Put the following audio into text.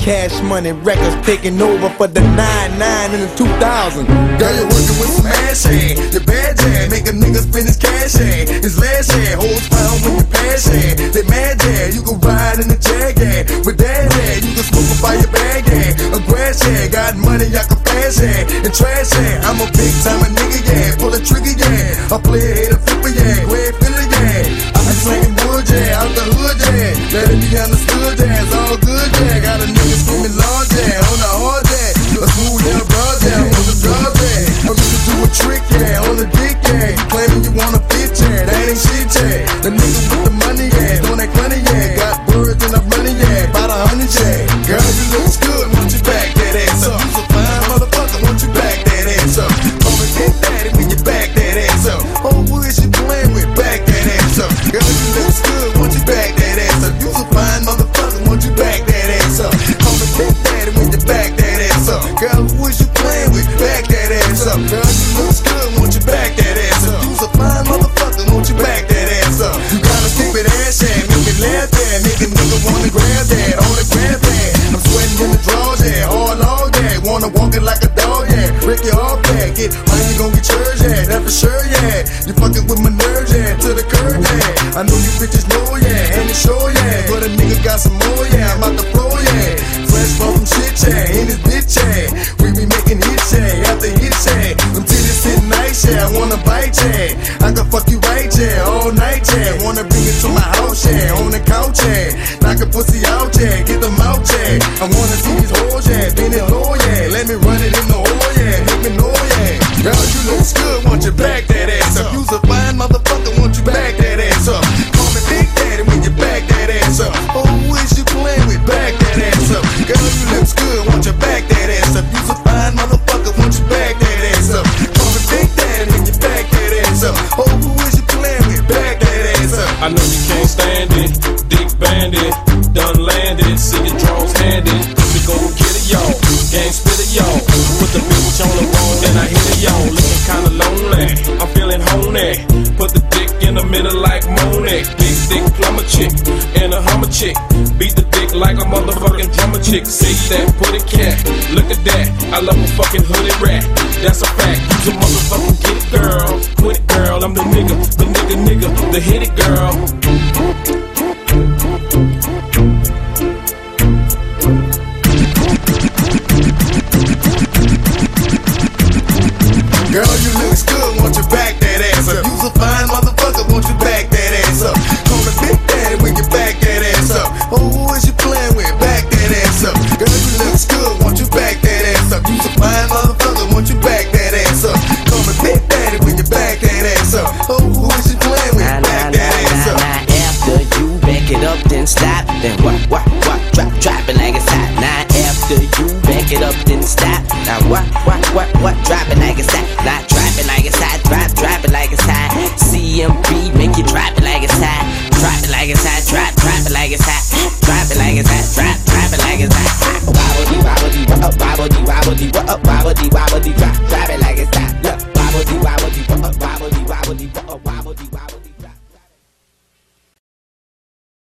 Cash Money Records taking over for the 99 in the 2000. Girl, you're working with some ass hand. Your bad jam, make a nigga spend his cash hand. His last hand, holds pound when you pass hand. They mad jam, you can ride in the Jag hand. With that hand, you can smoke up by your bag hand. A grass hand, got money, I can pass hand. And trash hand, I'm a big time nigga, yeah. Pull a trigger, yeah. I play a hater flipper, yeah. Go ahead, fill it, yeah. I be slanging wood, yeah. Out the hood, yeah. Let it be understood, yeah. It's all good, yeah. Got a nigga screaming large, yeah. On the hard, yeah. A smooth little broad, yeah. On the drugs, yeah. I'm just do a trick, yeah. On the dick, yeah. Claiming you wanna fit, yeah. That ain't shit, yeah. The nigga with the money, yeah. Doing that money, yeah. Got birds and I'm running, yeah. About 100, yeah. Girl, you looks good, won't you back that ass up? You's a fine motherfucker, won't you back that ass up? Come and get daddy when you back that ass up. Oh, who is you playing with? Back that ass up. Girl, you looks good, won't you back that ass up? You's a fine motherfucker, won't you back that ass up? Come and get daddy when you back that ass up. Girl, who is you playing with? Back that ass up. Girl, you looks good, won't you back that ass up? You's a fine motherfucker, won't you back that ass up? You got a stupid ass hand, make me laugh that, make a nigga wanna grab that, on the grab that. I'm sweating in the drawers, yeah, hard all day. Wanna walk it like a dog, yeah. Break your off back, get money, you gon' get yours, yeah. That for sure, yeah. You fucking with my nerves, yeah, to the curb, yeah. I know you bitches know, yeah, and it's sure, yeah. But a nigga got some more, yeah. I'm out the floor, yeah. Fresh from shit, yeah, in this bitch, yeah. We be making hits, yeah, after hits, yeah. Them titties sitting nice, yeah. I wanna bite, yeah. I can fuck you right, yeah, all night, yeah. Wanna bring it to my house, yeah, on the couch, yeah. Knock a pussy out, yeah, get them out, yeah. I wanna see these hoes, yeah, bend it low, yeah. Let me run it in the hole, yeah, let me know, yeah. Girl, you looks good, won't you back that ass up? You's a fine motherfucker, won't you back that ass up? Call me Big Daddy when you back that ass up. Oh, who is you playing with? Back that ass up. Girl, you looks good, won't you back that ass up? You's a fine motherfucker, won't you back that ass up? Call me Big Daddy when you back that ass up. Oh, who is you playing with? Back that ass up. I know you can't stand it, Dick Bandit, done landed, see your drones handed. We go get it, y'all, gang spit it, y'all. Put the bitch on the wall, then I hit it, y'all. Looking kinda lonely, I'm feeling honey. Put the dick in the middle like Monet. Big dick plumber chick, and a Hummer chick. Beat the dick like a motherfucking drummer chick. See that, put it cat, look at that. I love a fucking hooded rat, that's a fact. You a motherfucking get it, girl. Quit it, girl, I'm the nigga, the hit it, girl. Girl, you looks good, won't you back that ass up? You's a fine motherfucker, won't you back that ass up? Call me Big Daddy when you back that ass up. Oh, who is you playing with? Back that ass up. Girl, you looks good, won't you back that ass up? You's a fine motherfucker, won't you back that ass up? Call me Big Daddy when you back that ass up. Oh, who is you playing with? Back that ass up. After you back it up, then stop. Then what, drop it like it's hot. Now after you back it up, then stop. Now what, drop it like it's hot. Now drop it like it's hot, drop it like it's hot. CMB make you drop it like it's hot. Drop it like it's hot, drop